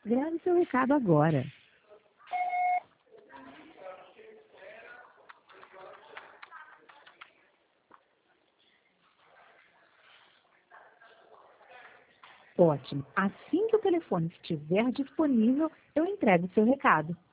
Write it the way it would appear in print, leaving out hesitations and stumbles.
Grave seu recado agora. Ótimo. Assim que o telefone estiver disponível, eu entrego seu recado.